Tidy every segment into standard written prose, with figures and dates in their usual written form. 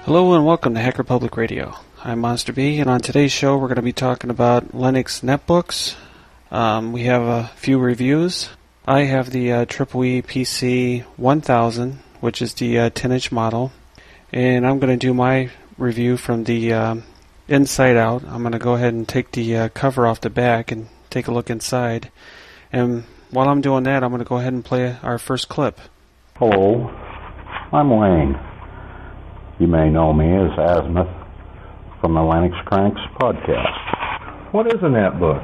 Hello and welcome to Hacker Public Radio. I'm Monster B, and on today's show we're going to be talking about Linux netbooks. We have a few reviews. I have the EEE PC 1000, which is the 10-inch model, and I'm going to do my review from the inside out. I'm going to go ahead and take the cover off the back and take a look inside. And while I'm doing that, I'm going to go ahead and play our first clip. Hello, I'm Wayne. You may know me as Azimuth from the Linux Cranks podcast. What is a netbook?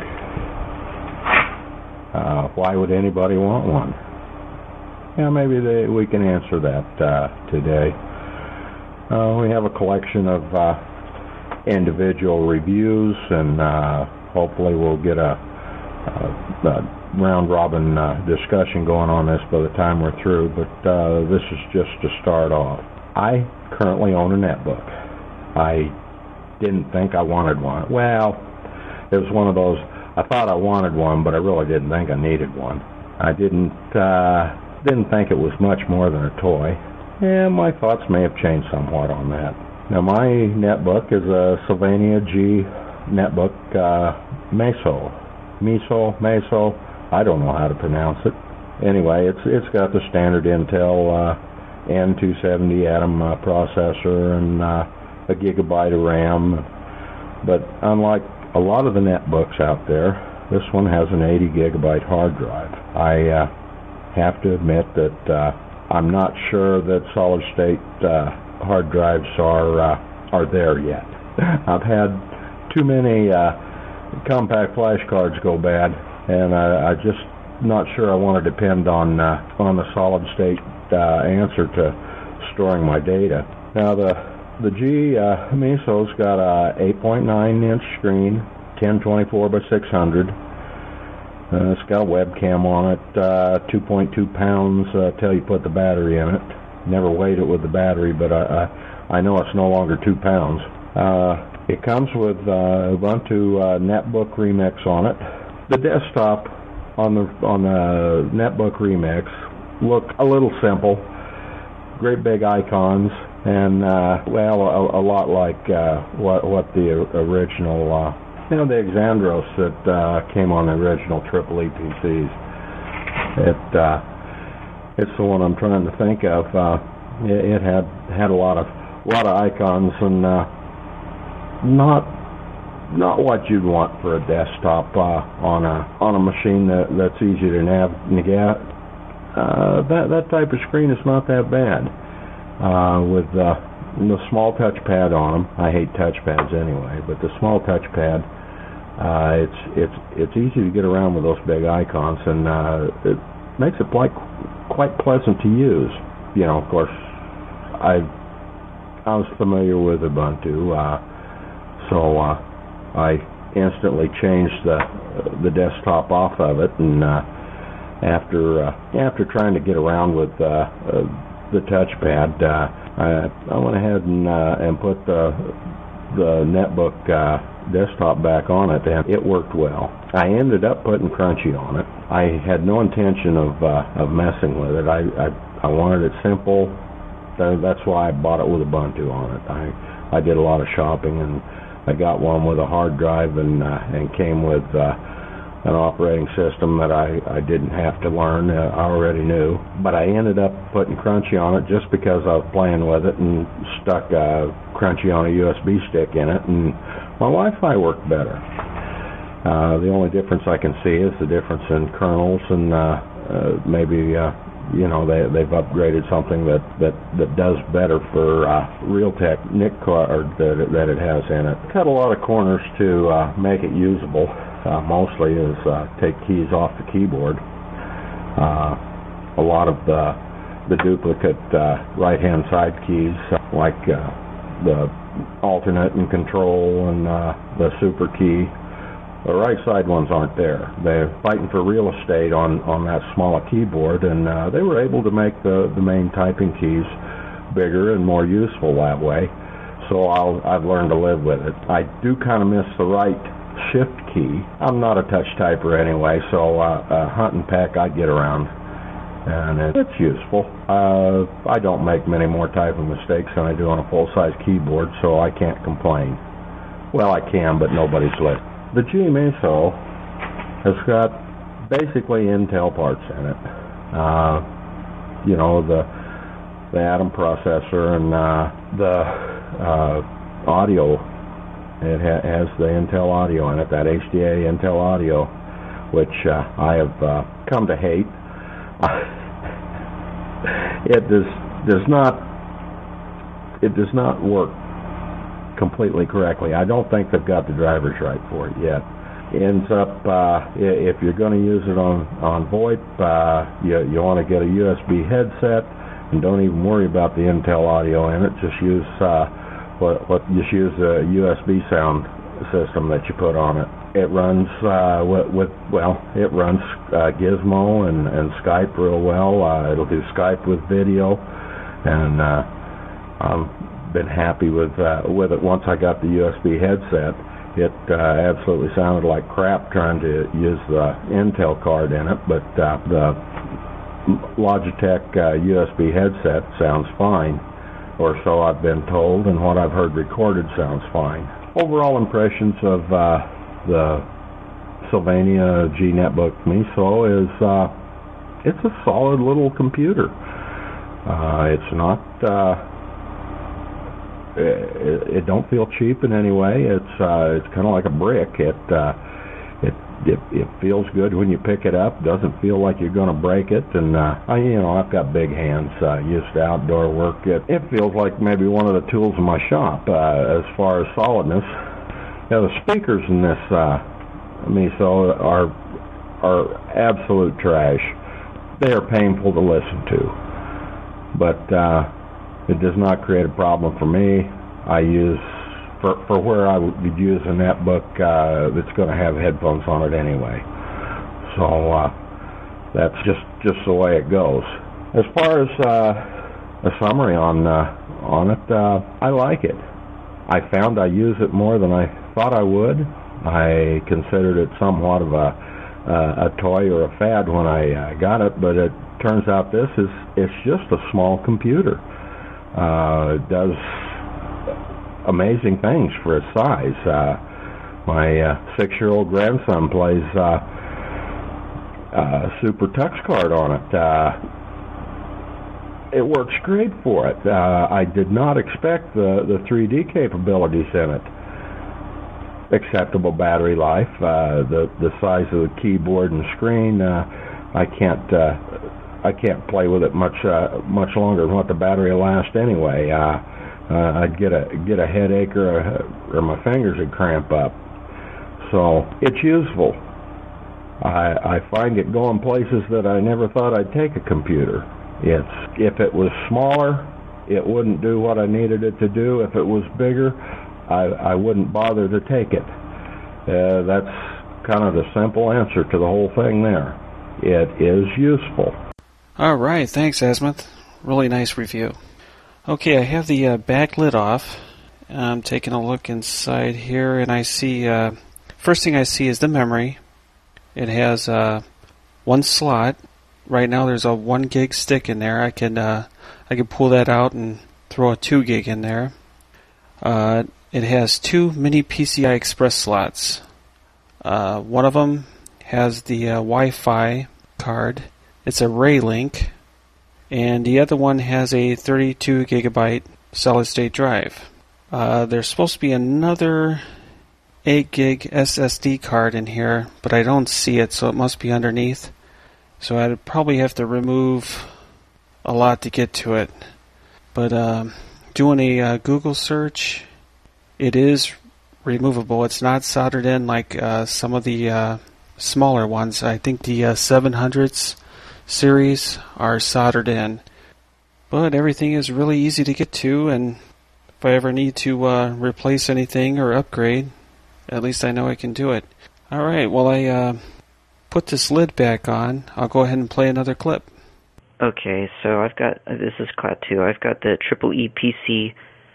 Why would anybody want one? Yeah, maybe we can answer that today. We have a collection of individual reviews, and hopefully we'll get a round-robin discussion going on this by the time we're through, but this is just to start off. I currently own a netbook. I didn't think I wanted one. Well, it was one of those, I thought I wanted one, but I really didn't think I needed one. I didn't think it was much more than a toy, and my thoughts may have changed somewhat on that. Now, my netbook is a Sylvania G netbook Meso, I don't know how to pronounce it. Anyway, it's got the standard Intel N270 Atom processor and a gigabyte of RAM. But unlike a lot of the netbooks out there, this one has an 80 gigabyte hard drive. I have to admit that I'm not sure that solid state hard drives are there yet. I've had too many compact flash cards go bad, and I just not sure I want to depend on the solid state answer to storing my data. Now the G Meso's got a 8.9 inch screen, 1024 by 600. It's got a webcam on it, 2.2 pounds till you put the battery in it. Never weighed it with the battery, but I know it's no longer 2 pounds. It comes with Ubuntu Netbook Remix on it. The desktop on the Netbook Remix look a little simple. Great big icons, and a lot like what the original, the Exandros that came on the original EEE PCs. It's the one I'm trying to think of. It had a lot of icons, and not what you'd want for a desktop on a machine that's easy to navigate. That type of screen is not that bad. With the small touchpad on them, I hate touchpads anyway, but the small touchpad, it's easy to get around with those big icons, and it makes it quite pleasant to use. You know, of course, I was familiar with Ubuntu, so I instantly changed the desktop off of it, and after trying to get around with the touchpad, I went ahead and put the netbook desktop back on it, and it worked well. I ended up putting Crunchy on it. I had no intention of messing with it. I wanted it simple. That's why I bought it with Ubuntu on it. I did a lot of shopping, and I got one with a hard drive and came with an operating system that I didn't have to learn. I already knew. But I ended up putting Crunchy on it just because I was playing with it and stuck Crunchy on a USB stick in it, and my Wi-Fi worked better. The only difference I can see is the difference in kernels, and maybe they've upgraded something that does better for Realtek NIC card that it has in it. Cut a lot of corners to make it usable. Mostly is take keys off the keyboard. A lot of the duplicate right-hand side keys, like the alternate and control and the super key, the right side ones aren't there. They're fighting for real estate on that smaller keyboard, and they were able to make the main typing keys bigger and more useful that way. So I've learned to live with it. I do kind of miss the right shift key. I'm not a touch typer anyway, so hunt and peck, I get around and it's useful. I don't make many more typing mistakes than I do on a full-size keyboard, so I can't complain. Well, I can, but nobody's listening. The G-Meso has got basically Intel parts in it. You know, the Atom processor and the audio. It has the Intel audio in it, that HDA Intel audio, which I have come to hate. It does not work completely correctly. I don't think they've got the drivers right for it yet. Ends up, if you're going to use it on VoIP, you want to get a USB headset, and don't even worry about the Intel audio in it. Just use use a USB sound system that you put on it. It runs it runs Gizmo and Skype real well. It'll do Skype with video, and I've been happy with it. Once I got the USB headset, it absolutely sounded like crap trying to use the Intel card in it, but the Logitech USB headset sounds fine, or so I've been told, and what I've heard recorded sounds fine. Overall impressions of the Sylvania G Netbook Meso is it's a solid little computer. It's not it don't feel cheap in any way. It's kind of like a brick. It feels good when you pick it up. Doesn't feel like you're going to break it. And I've got big hands. Used to outdoor work. It feels like maybe one of the tools in my shop as far as solidness. The speakers in this Meso are absolute trash. They are painful to listen to, but it does not create a problem for me. I use for where I would use a netbook that's going to have headphones on it anyway. So that's just the way it goes. As far as a summary on it, I like it. I found I use it more than I thought I would. I considered it somewhat of a toy or a fad when I got it, but it turns out it's just a small computer. It does amazing things for its size. My 6-year-old grandson plays Super Tux Card on it. It works great for it. I did not expect the 3D capabilities in it. Acceptable battery life, the size of the keyboard and screen. I can't play with it much longer than what the battery will last anyway. I'd get a headache or my fingers would cramp up. So it's useful. I find it going places that I never thought I'd take a computer. If it was smaller, it wouldn't do what I needed it to do. If it was bigger, I wouldn't bother to take it. That's kind of the simple answer to the whole thing there. It is useful. All right, thanks, Azimuth. Really nice review. Okay, I have the back lid off. I'm taking a look inside here, and I see, first thing I see is the memory. It has one slot. Right now there's a 1 gig stick in there. I can pull that out and throw a 2 gig in there. It has 2 mini PCI Express slots. One of them has the Wi-Fi card. It's a Raylink. And the other one has a 32 gigabyte solid-state drive. There's supposed to be another 8 gig SSD card in here, but I don't see it, so it must be underneath. So I'd probably have to remove a lot to get to it. But doing a Google search, it is removable. It's not soldered in like some of the smaller ones. I think the 700s series are soldered in. But everything is really easy to get to, and if I ever need to replace anything or upgrade, at least I know I can do it. Alright, well I put this lid back on. I'll go ahead and play another clip. Okay, so I've got, this is Clat 2, I've got the EE PC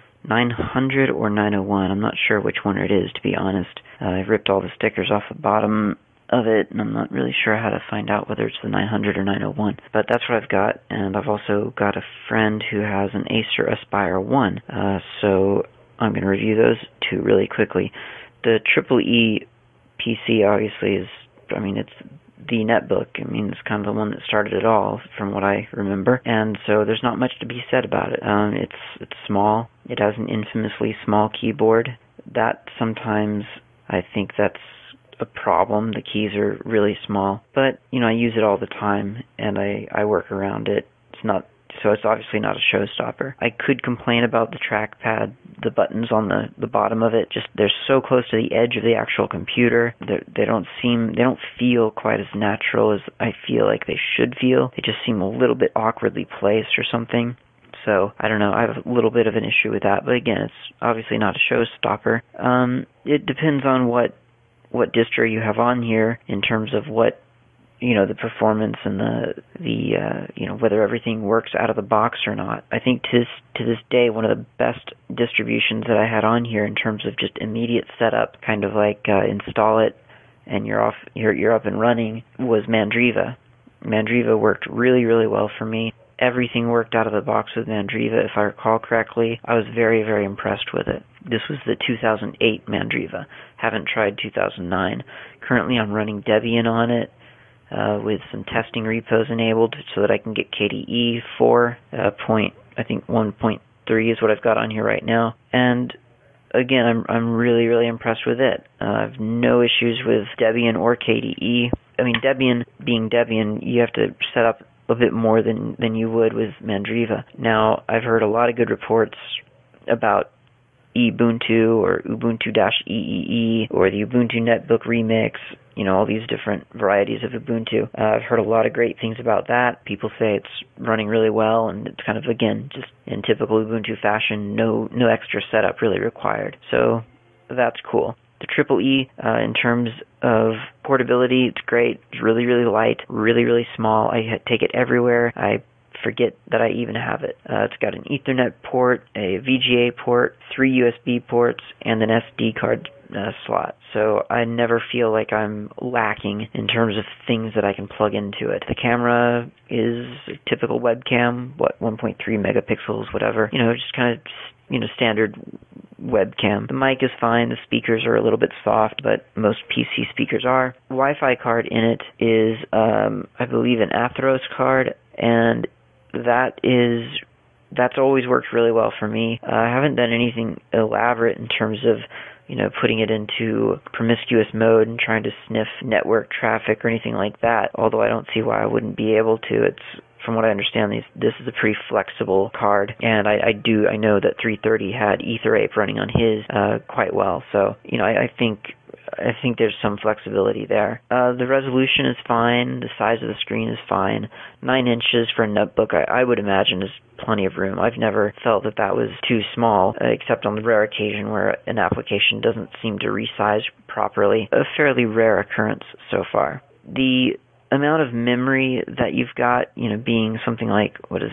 900 or 901. I'm not sure which one it is, to be honest. I've ripped all the stickers off the bottom, of it, and I'm not really sure how to find out whether it's the 900 or 901. But that's what I've got, and I've also got a friend who has an Acer Aspire 1, so I'm going to review those two really quickly. The EEE PC obviously is, it's the netbook. It's kind of the one that started it all, from what I remember, and so there's not much to be said about it. It's small. It has an infamously small keyboard. That sometimes, I think that's a problem. The keys are really small, but I use it all the time, and I work around it. It's obviously not a showstopper. I could complain about the trackpad, the buttons on the bottom of it. Just they're so close to the edge of the actual computer. They don't feel quite as natural as I feel like they should feel. They just seem a little bit awkwardly placed or something. So, I don't know, I have a little bit of an issue with that, but again, it's obviously not a showstopper. It depends on what distro you have on here in terms of what, the performance and the whether everything works out of the box or not. I think to this day, one of the best distributions that I had on here in terms of just immediate setup, kind of like install it and you're up and running, was Mandriva. Mandriva worked really, really well for me. Everything worked out of the box with Mandriva, if I recall correctly. I was very, very impressed with it. This was the 2008 Mandriva. Haven't tried 2009. Currently, I'm running Debian on it with some testing repos enabled so that I can get KDE 1.3 is what I've got on here right now. And again, I'm really, really impressed with it. I have no issues with Debian or KDE. Debian being Debian, you have to set up a bit more than you would with Mandriva. Now, I've heard a lot of good reports about Ubuntu or Ubuntu-EEE or the Ubuntu Netbook Remix, all these different varieties of Ubuntu. I've heard a lot of great things about that. People say it's running really well, and it's kind of, again, just in typical Ubuntu fashion, no extra setup really required. So that's cool. The EEE, in terms of portability, it's great. It's really, really light, really, really small. I take it everywhere. I forget that I even have it. It's got an Ethernet port, a VGA port, 3 USB ports, and an SD card slot. So I never feel like I'm lacking in terms of things that I can plug into it. The camera is a typical webcam, 1.3 megapixels, whatever. Just kind of standard webcam. The mic is fine. The speakers are a little bit soft, but most PC speakers are. Wi-Fi card in it is, I believe, an Atheros card, and that's always worked really well for me. I haven't done anything elaborate in terms of, putting it into promiscuous mode and trying to sniff network traffic or anything like that, although I don't see why I wouldn't be able to. From what I understand, this is a pretty flexible card, and I know that 330 had EtherApe running on his quite well. So, I think there's some flexibility there. The resolution is fine. The size of the screen is fine. 9 inches for a notebook, I would imagine, is plenty of room. I've never felt that was too small, except on the rare occasion where an application doesn't seem to resize properly. A fairly rare occurrence so far. The amount of memory that you've got, being something like,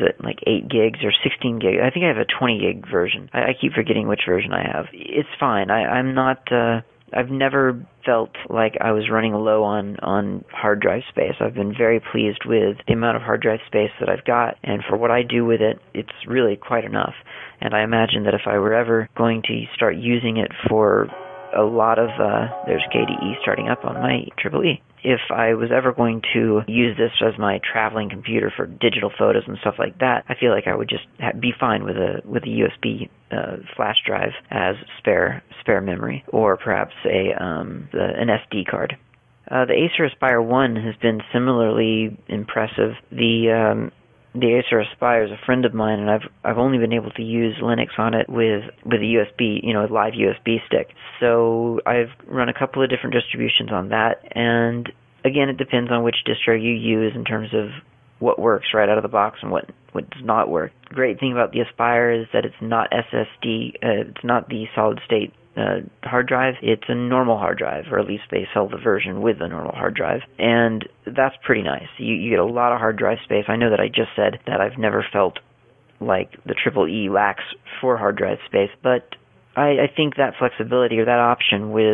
8 gigs or 16 gigs. I think I have a 20 gig version. I keep forgetting which version I have. It's fine. I'm not, I've never felt like I was running low on hard drive space. I've been very pleased with the amount of hard drive space that I've got, and for what I do with it, it's really quite enough. And I imagine that if I were ever going to start using it for a lot of, there's KDE starting up on my EEE. If I was ever going to use this as my traveling computer for digital photos and stuff like that, I feel like I would just be fine with a USB flash drive as spare memory, or perhaps an SD card. The Acer Aspire 1 has been similarly impressive. The Acer Aspire is a friend of mine, and I've only been able to use Linux on it with a USB, a live USB stick. So I've run a couple of different distributions on that, and again, it depends on which distro you use in terms of what works right out of the box and what does not work. The great thing about the Aspire is that it's not SSD, it's not the solid state hard drive. It's a normal hard drive, or at least they sell the version with the normal hard drive, and that's pretty nice. You get a lot of hard drive space. I know that I just said that I've never felt like the EEE lacks for hard drive space, but I think that flexibility, or that option with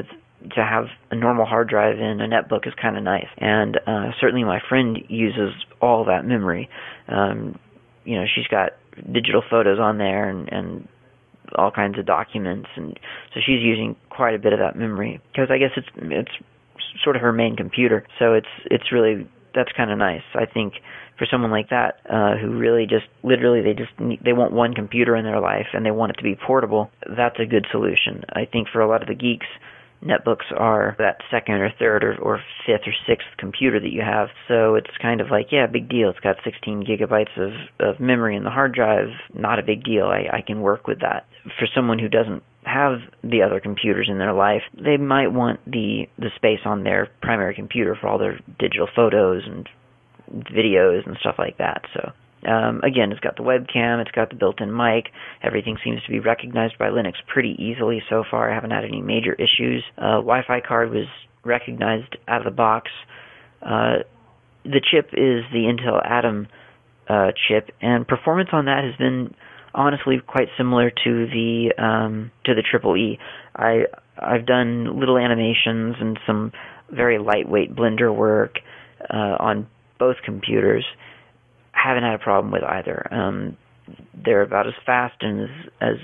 to have a normal hard drive in a netbook is kind of nice. And certainly my friend uses all that memory. She's got digital photos on there and all kinds of documents, and so she's using quite a bit of that memory because I guess it's sort of her main computer. So it's really, that's kind of nice. I think for someone like that who really just literally they want one computer in their life and they want it to be portable, that's a good solution. I think for a lot of the geeks, netbooks are that second or third or fifth or sixth computer that you have. So it's kind of like, yeah, big deal. It's got 16 gigabytes of memory in the hard drive. Not a big deal. I can work with that. For someone who doesn't have the other computers in their life, they might want the space on their primary computer for all their digital photos and videos and stuff like that. So again, it's got the webcam, it's got the built-in mic. Everything seems to be recognized by Linux pretty easily so far. I haven't had any major issues. Wi-Fi card was recognized out of the box. The chip is the Intel Atom chip, and performance on that has been honestly quite similar to the Triple E. I've done little animations and some very lightweight Blender work on both computers. Haven't had a problem with either. They're about as fast and as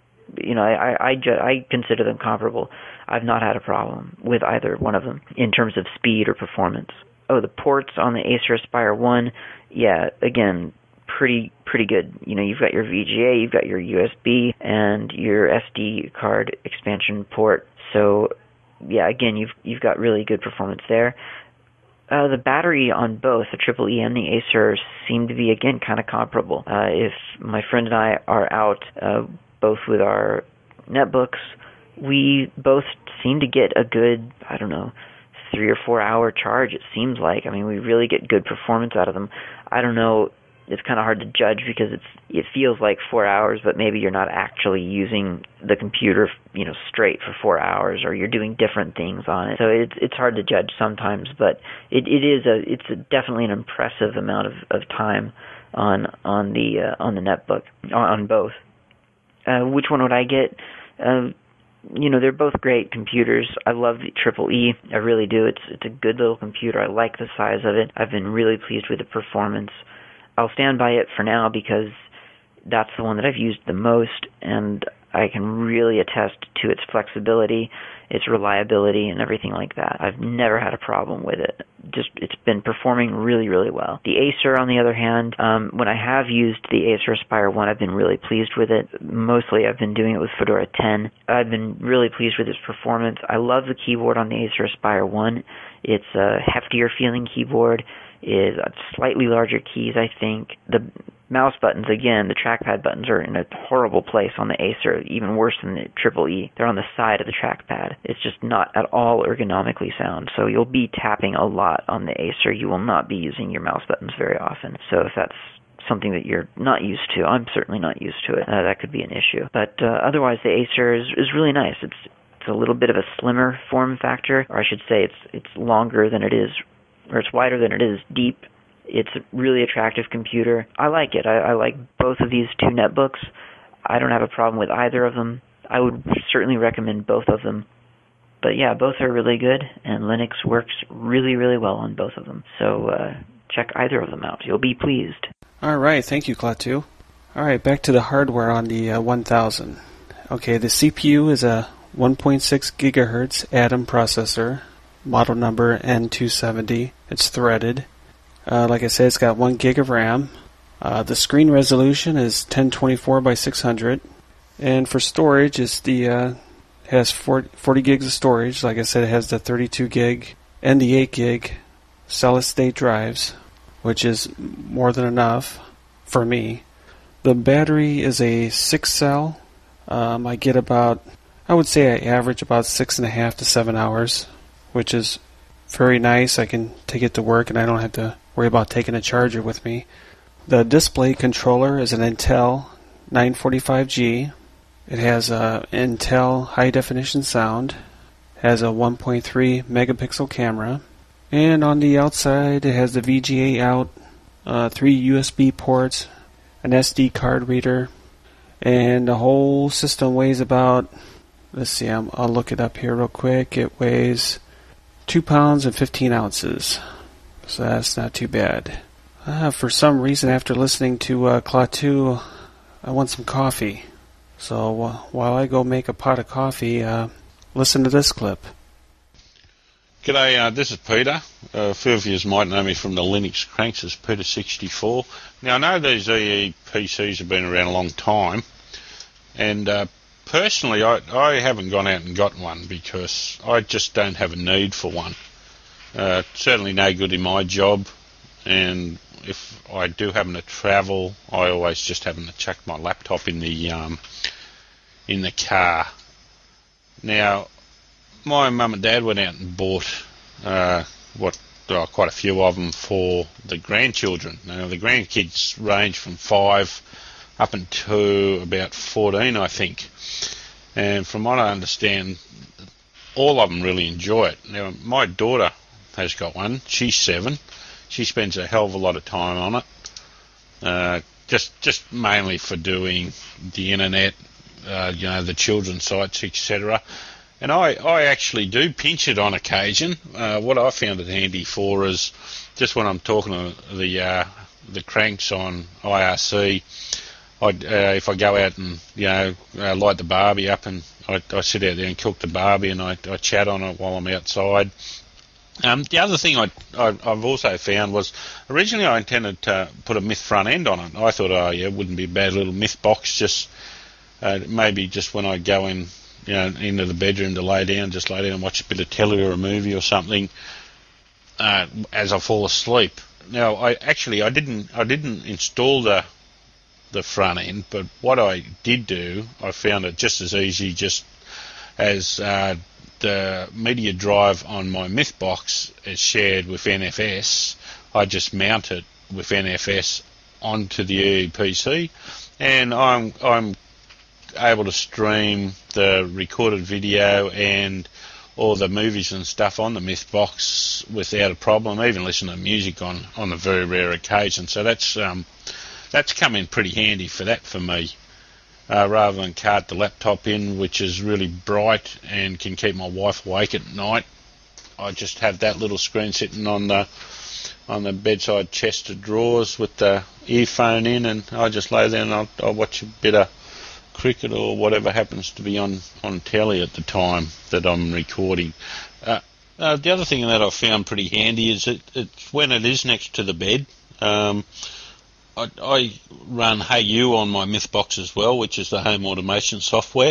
I consider them comparable. I've not had a problem with either one of them in terms of speed or performance. Oh, the ports on the Acer Aspire 1, yeah, again, pretty good. You've got your VGA, you've got your USB, and your SD card expansion port. So, yeah, again, you've got really good performance there. The battery on both the Triple E and the Acer seem to be, again, kind of comparable. If my friend and I are out both with our netbooks, we both seem to get a good, 3 or 4 hour charge, it seems like. I mean, we really get good performance out of them. I don't know, it's kind of hard to judge because it feels like 4 hours, but maybe you're not actually using the computer, straight for 4 hours, or you're doing different things on it. So it's hard to judge sometimes, but it's definitely an impressive amount of time on the netbook, on both. Which one would I get? They're both great computers. I love the Triple E. I really do. It's a good little computer. I like the size of it. I've been really pleased with the performance. I'll stand by it for now because that's the one that I've used the most, and I can really attest to its flexibility, its reliability, and everything like that. I've never had a problem with it. It's been performing really, really well. The Acer, on the other hand, when I have used the Acer Aspire 1, I've been really pleased with it. Mostly I've been doing it with Fedora 10. I've been really pleased with its performance. I love the keyboard on the Acer Aspire 1. It's a heftier feeling keyboard. Is slightly larger keys, I think. The mouse buttons, again, the trackpad buttons are in a horrible place on the Acer, even worse than the Triple E. They're on the side of the trackpad. It's just not at all ergonomically sound. So you'll be tapping a lot on the Acer. You will not be using your mouse buttons very often. So if that's something that you're not used to, I'm certainly not used to it, that could be an issue. But otherwise, the Acer is really nice. It's a little bit of a slimmer form factor, or I should say it's longer than it is, or it's wider than it is deep. It's a really attractive computer. I like it. I like both of these two netbooks. I don't have a problem with either of them. I would certainly recommend both of them. But yeah, both are really good, and Linux works really, really well on both of them. So check either of them out. You'll be pleased. All right. Thank you, Klaatu. All right, back to the hardware on the 1000. Okay, the CPU is a 1.6 gigahertz Atom processor. Model number N270. It's threaded. Like I said, it's got 1 gig of RAM. The screen resolution is 1024 by 600. And for storage, it has 40 gigs of storage. Like I said, it has the 32 gig and the 8 gig solid-state drives, which is more than enough for me. The battery is a 6-cell. I would say I average about 6.5 to 7 hours, which is very nice. I can take it to work and I don't have to worry about taking a charger with me. The display controller is an Intel 945G. It has a Intel high definition sound, has a 1.3 megapixel camera, and on the outside it has the VGA out, 3 USB ports, an SD card reader, and the whole system weighs about let's see, I'll look it up here real quick. It weighs 2 pounds and 15 ounces. So that's not too bad. For some reason, after listening to Klaatu, I want some coffee. So while I go make a pot of coffee, listen to this clip. G'day, this is Peter. A few of you might know me from the Linux Cranks as Peter64. Now, I know these EE PCs have been around a long time, and personally, I haven't gone out and got one because I just don't have a need for one. Certainly no good in my job, and if I do happen to travel, I always just happen to chuck my laptop in the car. Now, my mum and dad went out and bought quite a few of them for the grandchildren. Now, the grandkids range from 5 up until about 14, I think. And from what I understand, all of them really enjoy it. Now, my daughter has got one. She's 7. She spends a hell of a lot of time on it, just mainly for doing the internet, the children's sites, etc. And I actually do pinch it on occasion. What I found it handy for is just when I'm talking to the cranks on IRC, if I go out and light the barbie up, and I sit out there and cook the barbie, and I chat on it while I'm outside. The other thing I've also found was originally I intended to put a Myth front end on it. I thought, it wouldn't be a bad little Myth box, just maybe just when I go in, into the bedroom to lay down and watch a bit of telly or a movie or something as I fall asleep. Now, I didn't install the front end, but what I did do, I found it just as easy, just as the media drive on my Myth box is shared with NFS. I just mount it with NFS onto the EEPC, and I'm able to stream the recorded video and all the movies and stuff on the Myth box without a problem. I even listen to music on a very rare occasion. So that's come in pretty handy for that for me. Rather than cart the laptop in, which is really bright and can keep my wife awake at night, I just have that little screen sitting on the bedside chest of drawers with the earphone in, and I just lay there and I'll watch a bit of cricket or whatever happens to be on telly at the time that I'm recording. The other thing that I found pretty handy is it's when it is next to the bed. I run HeyU on my Myth box as well, which is the home automation software.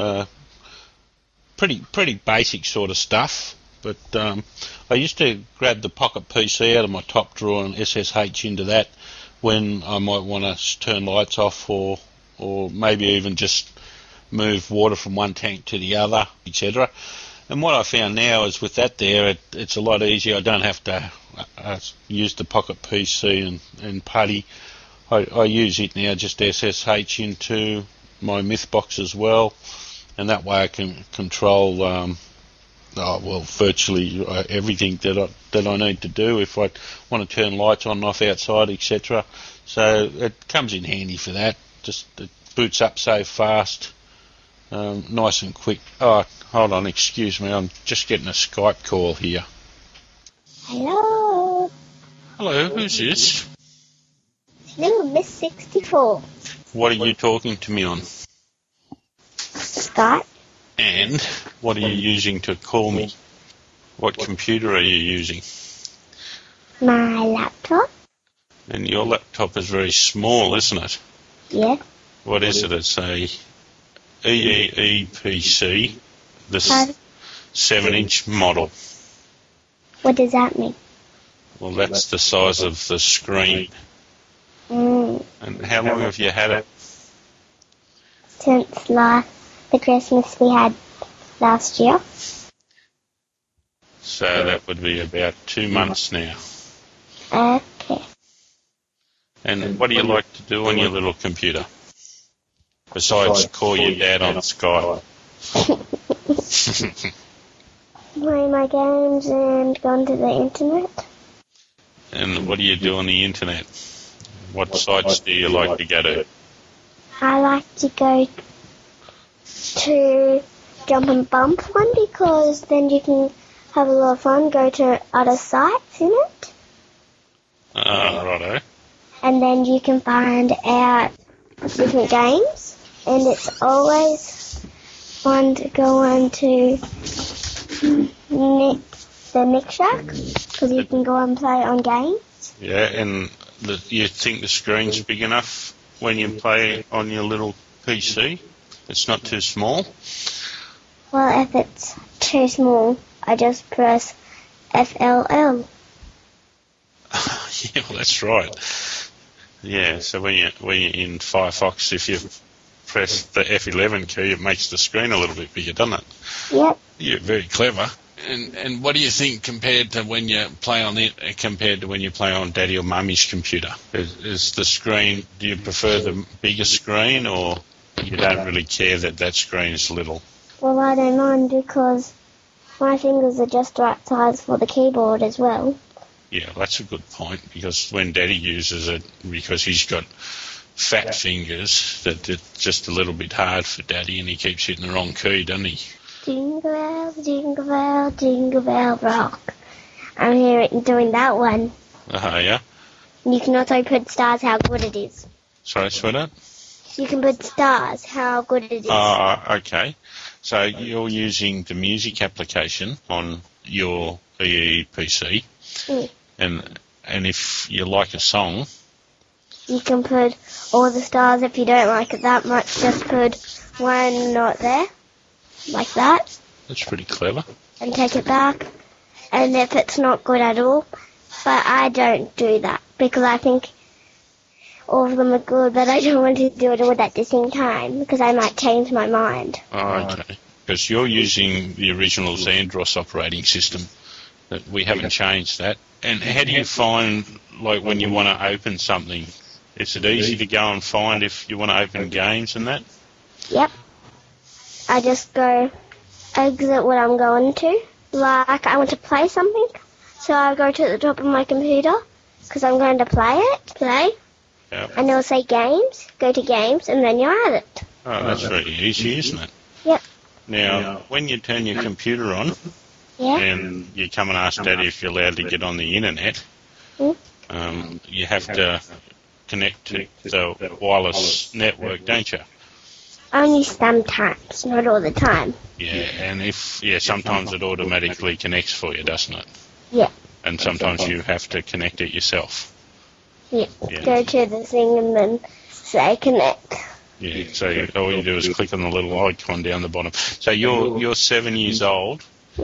Pretty basic sort of stuff, but I used to grab the Pocket PC out of my top drawer and SSH into that when I might want to turn lights off or maybe even just move water from one tank to the other, etc. And what I found now is with that there, it's a lot easier. I don't have to use the Pocket PC and PuTTY. I use it now, just SSH into my Myth box as well, and that way I can control virtually everything that I need to do if I want to turn lights on and off outside, etc. So it comes in handy for that. Just it boots up so fast, nice and quick. Oh, hold on, excuse me, I'm just getting a Skype call here. Hello. Hello, who's this? Little Miss 64. What are you talking to me on? Scott. And what are you using to call me? What computer are you using? My laptop. And your laptop is very small, isn't it? Yeah. What is it? It's a EEPC, the 7-inch model. What does that mean? Well, that's the size of the screen. And how long have you had it? Since the Christmas we had last year. So that would be about 2 months now. Okay. And what do you like to do on your little computer? Besides call your dad on Skype. Play my games and go onto the internet. And what do you do on the internet? What sites do you like to go to? I like to go to jump and bump one because then you can have a lot of fun, go to other sites in it. Righto. And then you can find out different games. And it's always fun to go on to the Nick Shack because you can go and play on games. Yeah, and you think the screen's big enough when you play on your little PC? It's not too small? Well, if it's too small, I just press FLL. Yeah, well, that's right. Yeah, so when you're in Firefox, if you press the F11 key, it makes the screen a little bit bigger, doesn't it? Yep. You're very clever. And what do you think compared to when you play on it, compared to when you play on Daddy or Mummy's computer? Is the screen, do you prefer the bigger screen, or you don't really care that screen is little? Well, I don't mind because my fingers are just the right size for the keyboard as well. Yeah, that's a good point, because when Daddy uses it, because he's got fat fingers, that it's just a little bit hard for Daddy, and he keeps hitting the wrong key, doesn't he? Jingle bell, jingle bell rock. I'm here doing that one. Yeah. You can also put stars how good it is. Sorry, sweetheart? You can put stars how good it is. Okay. So you're using the music application on your EE PC, and if you like a song, you can put all the stars. If you don't like it that much, just put one not there, like that. That's pretty clever. And take it back. And if it's not good at all, but I don't do that because I think all of them are good, but I don't want to do it all at the same time because I might change my mind. Okay. Because you're using the original Xandros operating system. That we haven't changed that. And how do you find, like, when you want to open something? Is it easy to go and find if you want to open games and that? Yep. I just go exit what I'm going to. Like, I want to play something, so I go to the top of my computer because I'm going to play. Yep. And it'll say games, go to games, and then you add it. Oh, that's very easy, isn't it? Yep. Now, when you turn your computer on, and you come and ask Daddy if you're allowed to get on the internet, you have to connect to the wireless network, don't you? Only sometimes, not all the time. Yeah, and sometimes it automatically connects for you, doesn't it? Yeah. And sometimes you have to connect it yourself. Yeah. Go to the thing and then say connect. Yeah, so all you do is click on the little icon down the bottom. So you're 7 years old,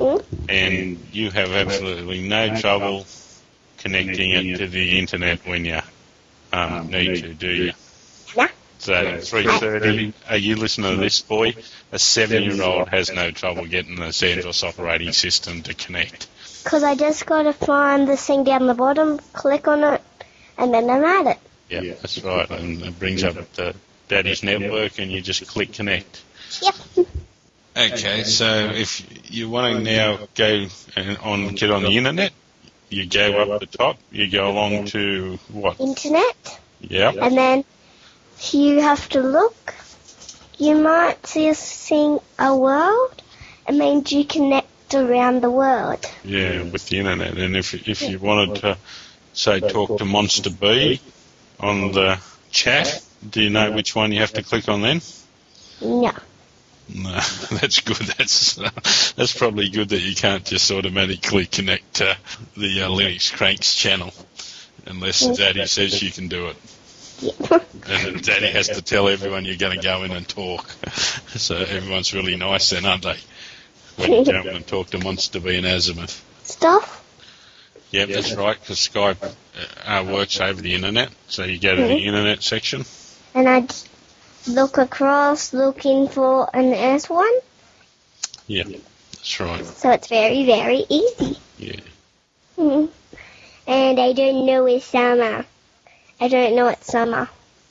and you have absolutely no trouble connecting it to the internet when you need to, do you? No. So 3:30, are you listening to this, boy? A 7-year-old has no trouble getting the Xandros operating system to connect. Because I just got to find the thing down the bottom, click on it, and then I'm at it. Yeah, that's right. And it brings up the Daddy's network, and you just click connect. Yep. Okay, so if you want to now get on the internet, you go up the top, you go along to what? Internet. Yeah. And then you have to look. You might see a thing, a world. It means you connect around the world. Yeah, with the internet. And if you wanted to, say, talk to Monster B on the chat, do you know which one you have to click on then? No. No, that's good. That's probably good that you can't just automatically connect to the Linux Cranks channel, unless Daddy says you can do it. Yeah. And Daddy has to tell everyone you're going to go in and talk. So everyone's really nice then, aren't they? When you go in and talk to Monster B and Azimuth. Stuff? Yep, that's right, because Skype works over the internet. So you go to the internet section. And I look across looking for an S1. Yeah, that's right. So it's very, very easy. Yeah. And I don't know it's summer. I don't know it's summer.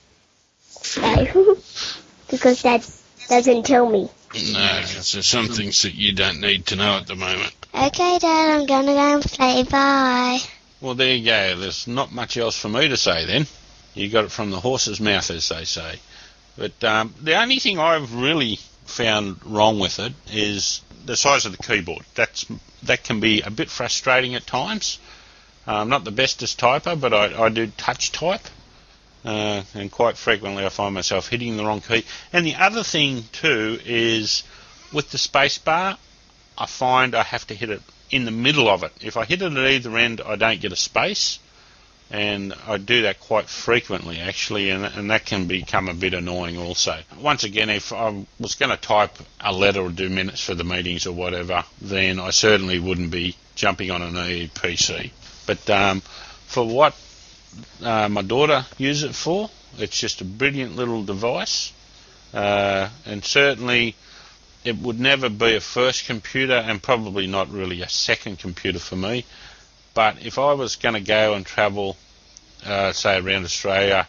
So, because Dad doesn't tell me. No, because there's some things that you don't need to know at the moment. Okay, Dad, I'm going to go and play. Bye. Well, there you go. There's not much else for me to say then. You got it from the horse's mouth, as they say. But the only thing I've really found wrong with it is the size of the keyboard. That can be a bit frustrating at times. I'm not the bestest typer, but I do touch type, and quite frequently I find myself hitting the wrong key. And the other thing too is with the space bar, I find I have to hit it in the middle of it. If I hit it at either end, I don't get a space, and I do that quite frequently actually, and that can become a bit annoying also. Once again, if I was going to type a letter or do minutes for the meetings or whatever, then I certainly wouldn't be jumping on an ePC. But for what my daughter uses it for, it's just a brilliant little device, and certainly it would never be a first computer and probably not really a second computer for me. But if I was going to go and travel, say, around Australia,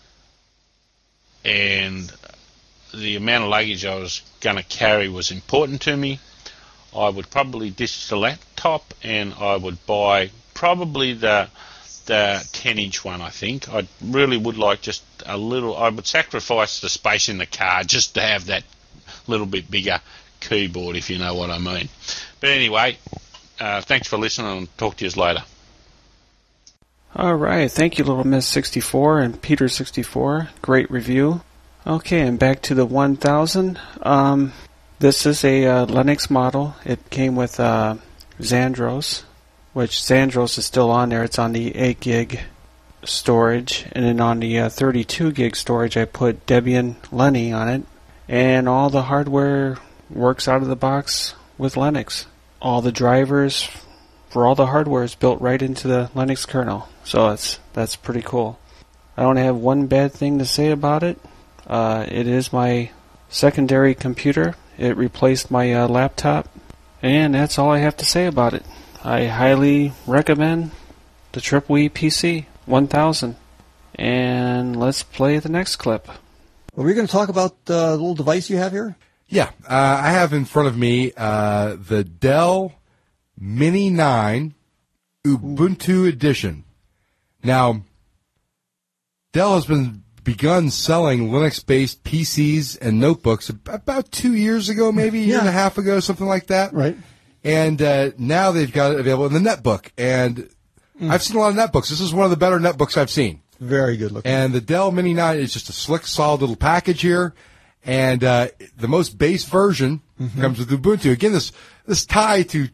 and the amount of luggage I was going to carry was important to me, I would probably ditch the laptop and I would buy probably the 10-inch one, I think. I really would like just a little... I would sacrifice the space in the car just to have that little bit bigger keyboard, if you know what I mean. But anyway, thanks for listening, and talk to you later. All right, thank you, Little Miss 64 and Peter 64. Great review. Okay, and back to the 1000. This is a Linux model. It came with Xandros, which Xandros is still on there. It's on the 8 gig storage, and then on the 32 gig storage, I put Debian Lenny on it, and all the hardware works out of the box with Linux. All the drivers for all the hardware is built right into the Linux kernel, so that's pretty cool. I only have one bad thing to say about it. It is my secondary computer. It replaced my laptop, and that's all I have to say about it. I highly recommend the TripWii PC 1000. And let's play the next clip. Are we going to talk about the little device you have here? Yeah, I have in front of me the Dell Mini 9 Ubuntu Edition. Now, Dell has begun selling Linux-based PCs and notebooks about 2 years ago, maybe a year and a half ago, something like that. Right. And now they've got it available in the netbook. And I've seen a lot of netbooks. This is one of the better netbooks I've seen. Very good looking. And the Dell Mini 9 is just a slick, solid little package here. And the most base version comes with Ubuntu. Again, this tie to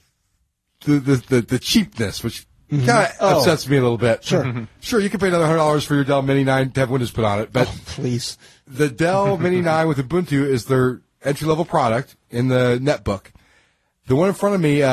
the cheapness, which kind of upsets me a little bit. Sure. Sure, you can pay another $100 for your Dell Mini 9 to have Windows put on it. But please. The Dell Mini 9 with Ubuntu is their entry-level product in the netbook. The one in front of me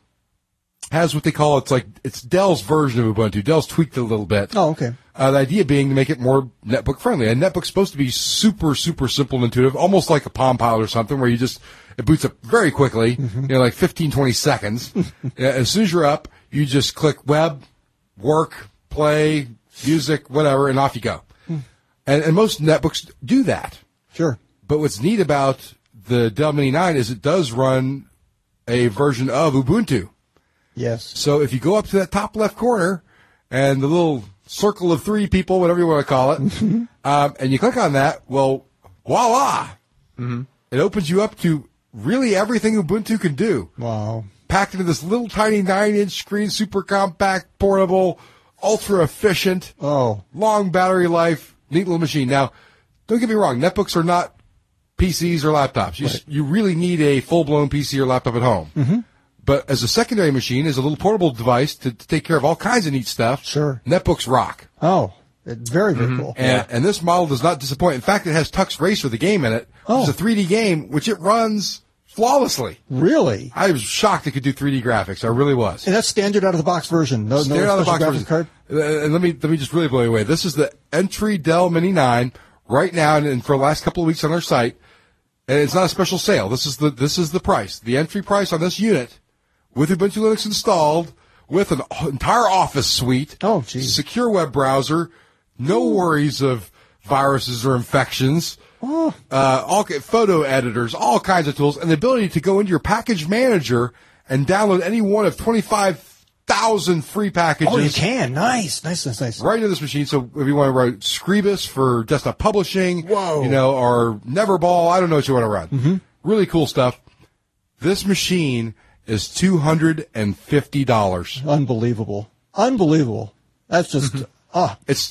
has what they call, it's Dell's version of Ubuntu. Dell's tweaked it a little bit. Oh, okay. The idea being to make it more netbook friendly. A netbook's supposed to be super, super simple and intuitive, almost like a Palm Pilot or something, where it boots up very quickly, like 15, 20 seconds. As soon as you're up, you just click web, work, play, music, whatever, and off you go. And most netbooks do that. Sure. But what's neat about the Dell Mini 9 is it does run a version of Ubuntu. Yes. So if you go up to that top left corner and the little circle of three people, whatever you want to call it, and you click on that, well, voila! It opens you up to really everything Ubuntu can do. Wow. Packed into this little tiny 9-inch screen, super compact, portable, ultra efficient, long battery life, neat little machine. Now, don't get me wrong, netbooks are not PCs or laptops. You really need a full-blown PC or laptop at home. But as a secondary machine, as a little portable device to take care of all kinds of neat stuff, sure, netbooks rock. Oh, it's very, very cool. And this model does not disappoint. In fact, it has Tux Racer, the game in it. It's a 3D game, which it runs flawlessly. Really? I was shocked it could do 3D graphics. I really was. And that's standard out-of-the-box version. No standard out-of-the-box version. Card? And let me just really blow you away. This is the entry Dell Mini 9 right now, and for the last couple of weeks on our site. And it's not a special sale. This is the price. The entry price on this unit, with Ubuntu Linux installed, with an entire Office suite, secure web browser, no worries of viruses or infections, all photo editors, all kinds of tools, and the ability to go into your package manager and download any one of 25,000 1,000 free packages. Oh, you can. Nice. Right into this machine. So if you want to write Screbus for desktop publishing, Whoa. or Neverball, I don't know what you want to run. Mm-hmm. Really cool stuff. This machine is $250. Unbelievable. That's just, It's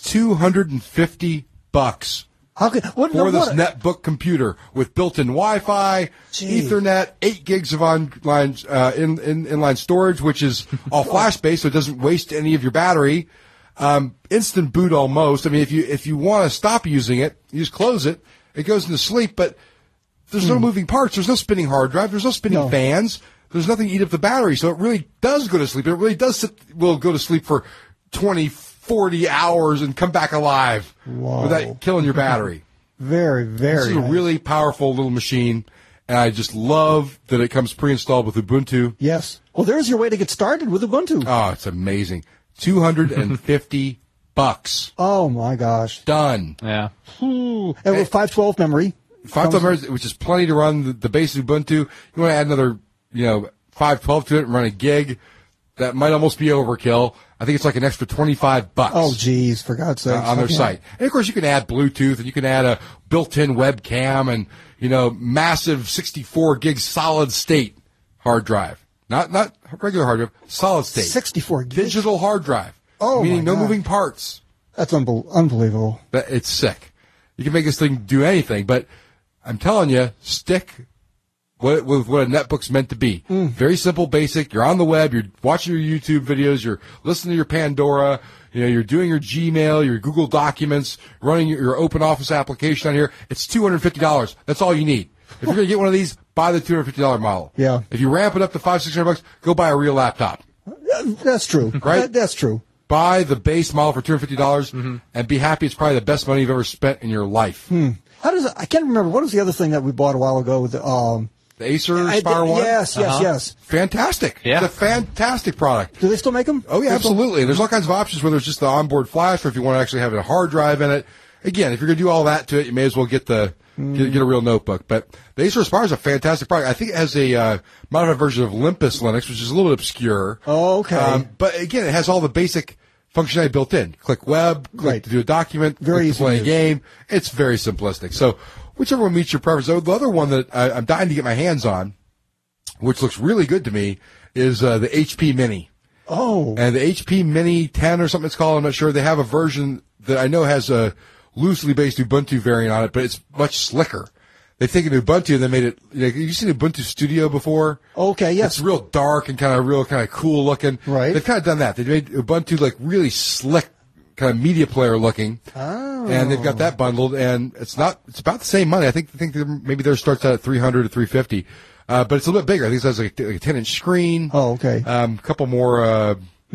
$250 How could, what, for this netbook computer with built-in Wi-Fi, Gee. Ethernet, 8 gigs of online inline storage, which is all flash-based, so it doesn't waste any of your battery. Instant boot almost. I mean, if you want to stop using it, you just close it. It goes into sleep, but there's no moving parts. There's no spinning hard drive. There's no spinning fans. There's nothing to eat up the battery, so it really does go to sleep. It really will go to sleep for 20, 40 hours and come back alive without killing your battery. Very, very This is a nice. really powerful little machine, and I just love that it comes pre-installed with Ubuntu. Yes. Well, there's your way to get started with Ubuntu. Oh, it's amazing. $250. Oh, my gosh. Done. Yeah. Ooh. And with 512 memory. 512 memory, which is plenty to run the base Ubuntu. You want to add another, 512 to it and run a gig. That might almost be overkill. I think it's like an extra $25. Oh, geez, for God's sake. On their site. And of course you can add Bluetooth and you can add a built-in webcam and, massive 64 gig solid state hard drive. Not regular hard drive, solid state. 64 gigs. Digital hard drive. Oh, meaning my no God. moving parts. That's unbelievable. It's sick. You can make this thing do anything, but I'm telling you, stick with what a netbook's meant to be. Very simple, basic. You're on the web. You're watching your YouTube videos. You're listening to your Pandora. You're doing your Gmail, your Google Documents, running your Open Office application on here. It's $250. That's all you need. If you're going to get one of these, buy the $250 model. Yeah. If you ramp it up to $500-600, go buy a real laptop. That's true. Right? That's true. Buy the base model for $250 and be happy. It's probably the best money you've ever spent in your life. How does it, I can't remember. What was the other thing that we bought a while ago? The Acer Spire 1? Yes. Fantastic. Yeah. It's a fantastic product. Do they still make them? Oh, yeah, absolutely. There's all kinds of options, whether it's just the onboard flash or if you want to actually have a hard drive in it. Again, if you're going to do all that to it, you may as well get get a real notebook. But the Acer Aspire is a fantastic product. I think it has a modified version of Olympus Linux, which is a little bit obscure. Oh, okay. But again, it has all the basic functionality built in. Click web, click to do a document, Very click easy to play to a use. game. It's very simplistic. So whichever one meets your preference. The other one that I'm dying to get my hands on, which looks really good to me, is the HP Mini. Oh. And the HP Mini 10 or something it's called, I'm not sure. They have a version that I know has a loosely based Ubuntu variant on it, but it's much slicker. They think of Ubuntu and they made it, you've seen Ubuntu Studio before? Okay, yes. It's real dark and kind of cool looking. Right. They've kind of done that. They made Ubuntu like really slick, kind of media player looking. Oh. And they've got that bundled, and it's about the same money. I think maybe theirs starts out at $300 to $350. But it's a little bit bigger. I think it has like a 10-inch screen. Oh, okay. Couple more,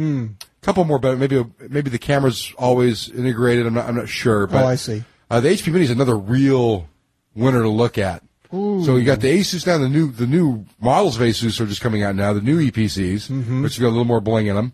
but maybe the camera's always integrated. I'm not sure. But, I see. The HP Mini is another real winner to look at. Ooh. So you got the Asus now. The new models of Asus are just coming out now. The new EPCs, which have got a little more bling in them.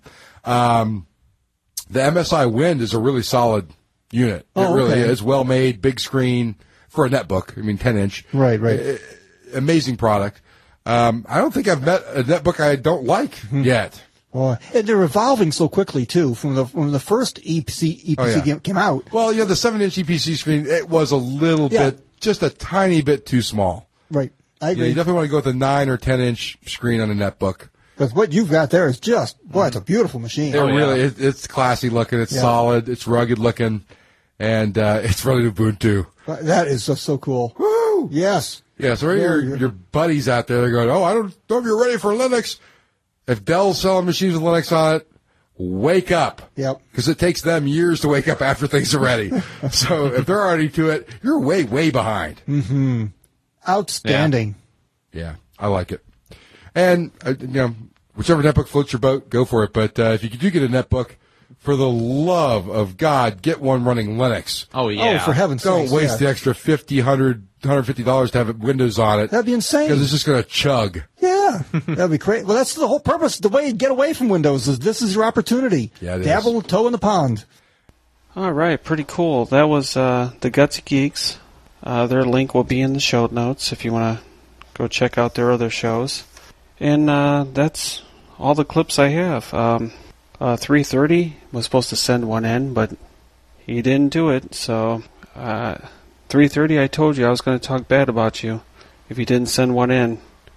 The MSI Wind is a really solid unit. It really is. It's well made, big screen for a netbook. 10-inch. Right. Amazing product. I don't think I've met a netbook I don't like yet. Boy. And they're evolving so quickly too. From the first EPC came out. Well, the 7-inch EPC screen, it was a little bit, just a tiny bit too small. Right. I agree. You definitely want to go with a 9 or 10-inch screen on a netbook. Because what you've got there is just, it's a beautiful machine. It's classy looking. It's solid. It's rugged looking, and it's running Ubuntu. That is just so cool. Woo! Yes. Yeah. So your buddies out there, they're going, I don't know if you're ready for Linux. If Dell's selling machines with Linux on it, wake up. Yep. Because it takes them years to wake up after things are ready. So if they're already to it, you're way, way behind. Mm-hmm. Outstanding. Yeah, I like it. And, whichever netbook floats your boat, go for it. But if you do get a netbook, for the love of God, get one running Linux. Oh, yeah. Oh, for heaven's sake. Don't waste the extra $50, $100, $150 to have Windows on it. That'd be insane. Because it's just going to chug. Yeah. That'd be great. Well, that's the whole purpose. The way you get away from Windows is this is your opportunity. Yeah, it Dabble is. toe in the pond. All right, pretty cool. That was the Gutsy Geeks. Their link will be in the show notes if you want to go check out their other shows. And that's all the clips I have. 330 was supposed to send one in, but he didn't do it. So 330, I told you I was going to talk bad about you if you didn't send one in.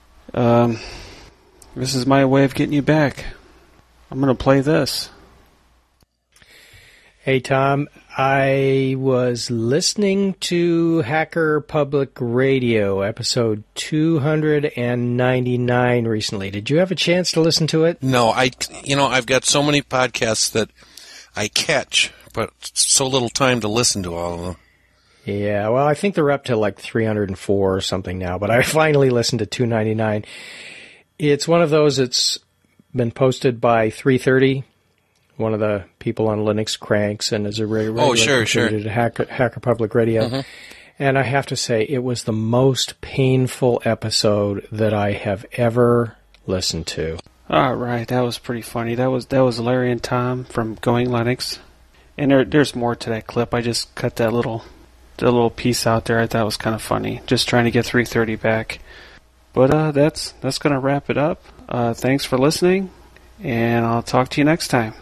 This is my way of getting you back. I'm going to play this. Hey, Tom. I was listening to Hacker Public Radio, episode 299 recently. Did you have a chance to listen to it? No, I've got so many podcasts that I catch, but so little time to listen to all of them. Yeah, well, I think they're up to like 304 or something now, but I finally listened to 299. It's one of those that's been posted by 330. One of the people on Linux Cranks, and is a regular contributor to Hacker Public Radio. Mm-hmm. And I have to say, it was the most painful episode that I have ever listened to. All right, that was pretty funny. That was Larry and Tom from Going Linux. And there's more to that clip. I just cut that little piece out there. I thought it was kind of funny. Just trying to get 330 back. But that's going to wrap it up. Thanks for listening, and I'll talk to you next time.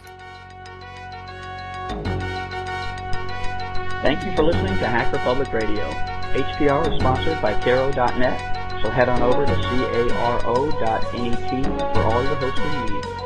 Thank you for listening to Hacker Public Radio. HPR is sponsored by Caro.net, so head on over to caro.net for all your hosting needs.